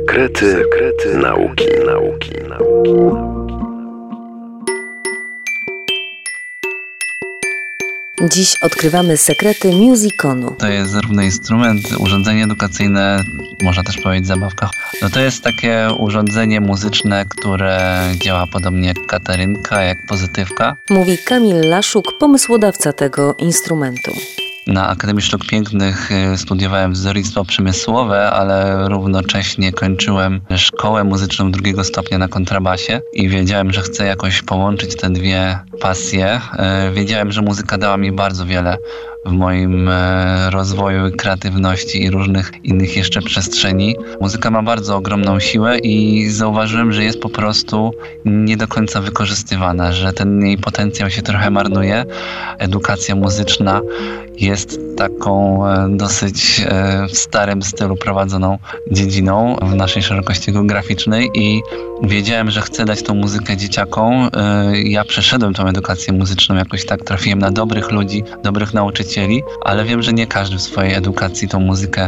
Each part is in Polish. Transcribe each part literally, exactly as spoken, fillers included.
Sekrety, sekrety nauki, nauki, nauki. Dziś odkrywamy sekrety musiconu. To jest zarówno instrument, urządzenie edukacyjne, można też powiedzieć zabawka. No to jest takie urządzenie muzyczne, które działa podobnie jak katarynka, jak pozytywka. Mówi Kamil Laszuk, pomysłodawca tego instrumentu. Na Akademii Sztuk Pięknych studiowałem wzornictwo przemysłowe, ale równocześnie kończyłem szkołę muzyczną drugiego stopnia na kontrabasie i wiedziałem, że chcę jakoś połączyć te dwie pasje. Wiedziałem, że muzyka dała mi bardzo wiele w moim rozwoju, kreatywności i różnych innych jeszcze przestrzeni. Muzyka ma bardzo ogromną siłę i zauważyłem, że jest po prostu nie do końca wykorzystywana, że ten jej potencjał się trochę marnuje. Edukacja muzyczna jest taką dosyć w starym stylu prowadzoną dziedziną w naszej szerokości geograficznej i wiedziałem, że chcę dać tą muzykę dzieciakom. Ja przeszedłem tą edukację muzyczną, jakoś tak trafiłem na dobrych ludzi, dobrych nauczycieli, ale wiem, że nie każdy w swojej edukacji tą muzykę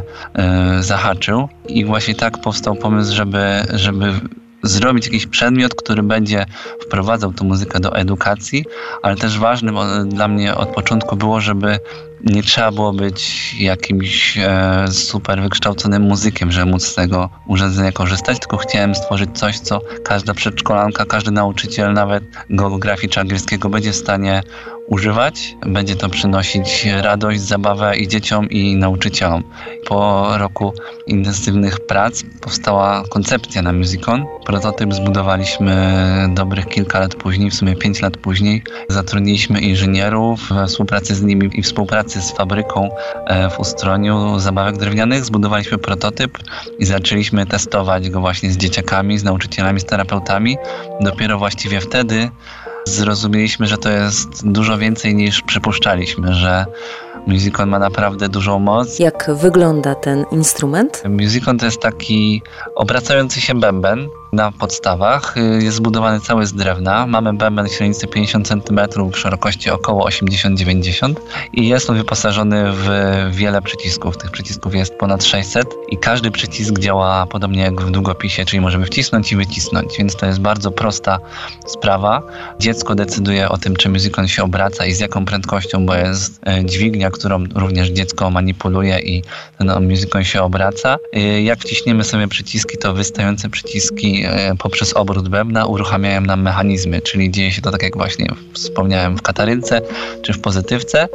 zahaczył i właśnie tak powstał pomysł, żeby, żeby zrobić jakiś przedmiot, który będzie wprowadzał tę muzykę do edukacji, ale też ważnym dla mnie od początku było, żeby nie trzeba było być jakimś e, super wykształconym muzykiem, żeby móc z tego urządzenia korzystać, tylko chciałem stworzyć coś, co każda przedszkolanka, każdy nauczyciel, nawet geografii czy angielskiego będzie w stanie używać. Będzie to przynosić radość, zabawę i dzieciom, i nauczycielom. Po roku intensywnych prac powstała koncepcja na Musicon. Prototyp zbudowaliśmy dobrych kilka lat później, w sumie pięć lat później. Zatrudniliśmy inżynierów we współpracy z nimi i współpracy z fabryką w Ustroniu zabawek drewnianych. Zbudowaliśmy prototyp i zaczęliśmy testować go właśnie z dzieciakami, z nauczycielami, z terapeutami. Dopiero właściwie wtedy zrozumieliśmy, że to jest dużo więcej niż przypuszczaliśmy, że Musicon ma naprawdę dużą moc. Jak wygląda ten instrument? Musicon to jest taki obracający się bęben na podstawach. Jest zbudowany cały z drewna. Mamy bęben średnicy pięćdziesiąt centymetrów, szerokości około osiemdziesiąt do dziewięćdziesięciu i jest on wyposażony w wiele przycisków. Tych przycisków jest ponad sześćset i każdy przycisk działa podobnie jak w długopisie, czyli możemy wcisnąć i wycisnąć, więc to jest bardzo prosta sprawa. Dziecko decyduje o tym, czy Musicon się obraca i z jaką prędkością, bo jest dźwignia, którą również dziecko manipuluje i ten Musicon się obraca. Jak wciśniemy sobie przyciski, to wystające przyciski poprzez obrót bębna uruchamiają nam mechanizmy, czyli dzieje się to tak jak właśnie wspomniałem w katarynce czy w pozytywce.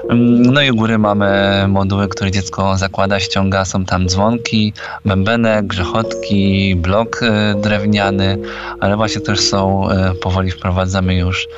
No i u góry mamy moduły, które dziecko zakłada, ściąga, są tam dzwonki, bębenek, grzechotki, blok drewniany, ale właśnie też są, powoli wprowadzamy już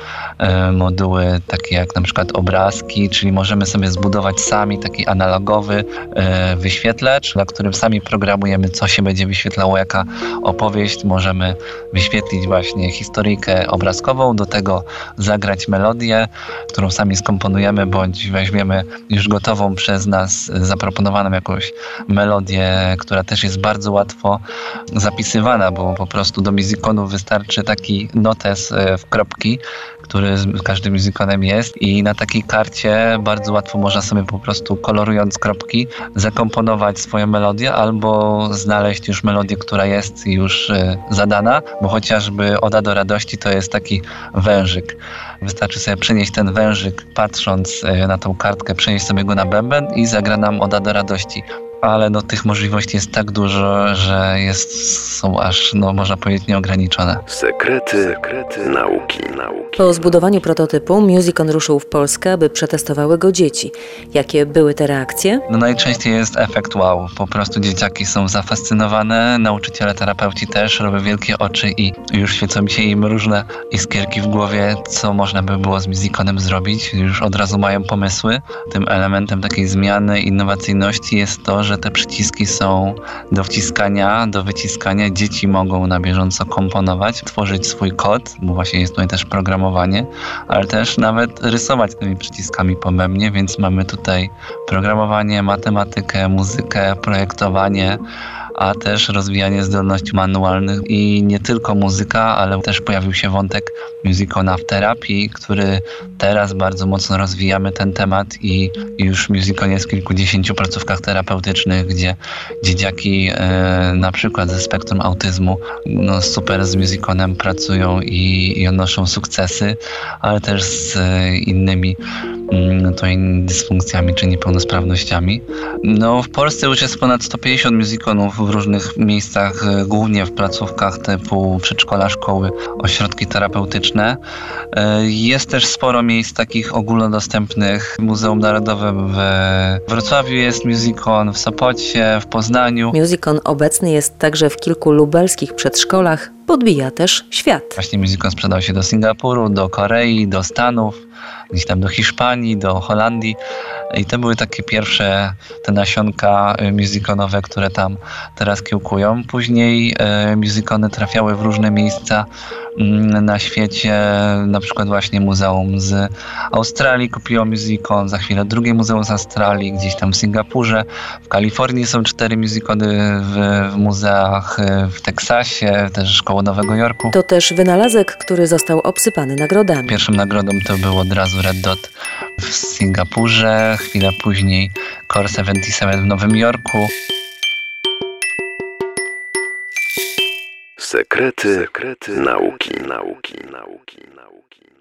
moduły takie jak na przykład obrazki, czyli możemy sobie zbudować sami taki analogowy wyświetlacz, na którym sami programujemy, co się będzie wyświetlało, jaka opowieść. Możemy wyświetlić właśnie historyjkę obrazkową, do tego zagrać melodię, którą sami skomponujemy, bądź weźmiemy już gotową przez nas zaproponowaną jakąś melodię, która też jest bardzo łatwo zapisywana, bo po prostu do Musiconu wystarczy taki notes w kropki, który z każdym Musiconem jest i na takiej karcie bardzo łatwo można sobie po prostu, kolorując kropki, zakomponować swoją melodię albo znaleźć już melodię, która jest już zadana, bo chociażby Oda do radości to jest taki wężyk. Wystarczy sobie przenieść ten wężyk, patrząc na tą kartkę, przenieść sobie go na bęben i zagra nam Oda do radości. Ale no, tych możliwości jest tak dużo, że jest, są aż, no, można powiedzieć, nieograniczone. Sekrety, sekrety nauki, nauki. Po zbudowaniu prototypu Musicon ruszył w Polskę, aby przetestowały go dzieci. Jakie były te reakcje? No najczęściej jest efekt wow. Po prostu dzieciaki są zafascynowane, nauczyciele, terapeuci też robią wielkie oczy i już świecą się im różne iskierki w głowie, co można by było z Musiconem zrobić. Już od razu mają pomysły. Tym elementem takiej zmiany, innowacyjności jest to, że te przyciski są do wciskania, do wyciskania. Dzieci mogą na bieżąco komponować, tworzyć swój kod, bo właśnie jest tutaj też programowanie, ale też nawet rysować tymi przyciskami po bębnie, więc mamy tutaj programowanie, matematykę, muzykę, projektowanie, a też rozwijanie zdolności manualnych i nie tylko muzyka, ale też pojawił się wątek Music-on w terapii, który teraz bardzo mocno rozwijamy ten temat i już Music-on jest w kilkudziesięciu placówkach terapeutycznych, gdzie dzieciaki e, na przykład ze spektrum autyzmu no, super z Music-onem pracują i, i odnoszą sukcesy, ale też z e, innymi mm, to in, dysfunkcjami czy niepełnosprawnościami. No, w Polsce już jest ponad sto pięćdziesiąt Music-onów w różnych miejscach, e, głównie w placówkach typu przedszkola, szkoły, ośrodki terapeutyczne. E, jest też sporo miejsc takich ogólnodostępnych. Muzeum Narodowe we Wrocławiu jest Music-on, w Sopocie, w Poznaniu. Music-on obecny jest także w kilku lubelskich przedszkolach, podbija też świat. Właśnie Music-on sprzedał się do Singapuru, do Korei, do Stanów, gdzieś tam do Hiszpanii, do Holandii i to były takie pierwsze te nasionka music-onowe, które tam teraz kiełkują. Później e, music-ony trafiały w różne miejsca mm, na świecie, na przykład właśnie muzeum z Australii kupiło music-on, za chwilę drugie muzeum z Australii, gdzieś tam w Singapurze, w Kalifornii są cztery music-ony w, w muzeach, w Teksasie, też koło Nowego Jorku. To też wynalazek, który został obsypany nagrodami. Pierwszą nagrodą to było od razu Red Dot w Singapurze, chwilę później Core siedemdziesiąt siedem w Nowym Jorku. Sekrety, Sekrety nauki, nauki, nauki, nauki.